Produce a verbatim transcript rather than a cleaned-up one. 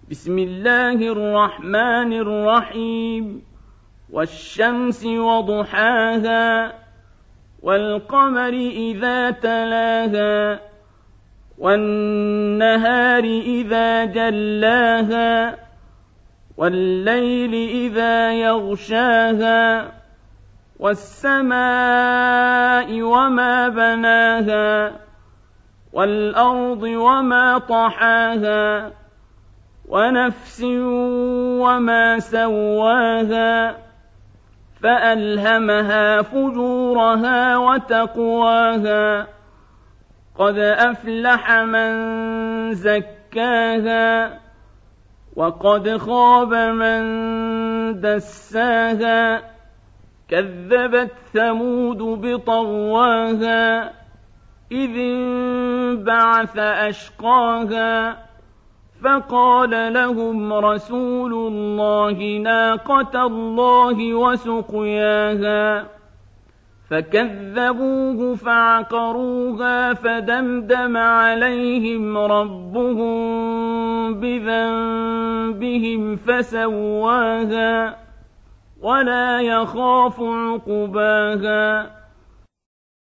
بسم الله الرحمن الرحيم والشمس وضحاها والقمر إذا تلاها والنهار إذا جلاها والليل إذا يغشاها والسماء وما بناها والأرض وما طحاها ونفس وما سواها فألهمها فجورها وتقواها قد أفلح من زكاها وقد خاب من دساها كذبت ثمود بطغواها إذ انبعث أشقاها فقال لهم رسول الله ناقة الله وسقياها فكذبوه فعقروها فدمدم عليهم ربهم بذنبهم فسواها ولا يخاف عقباها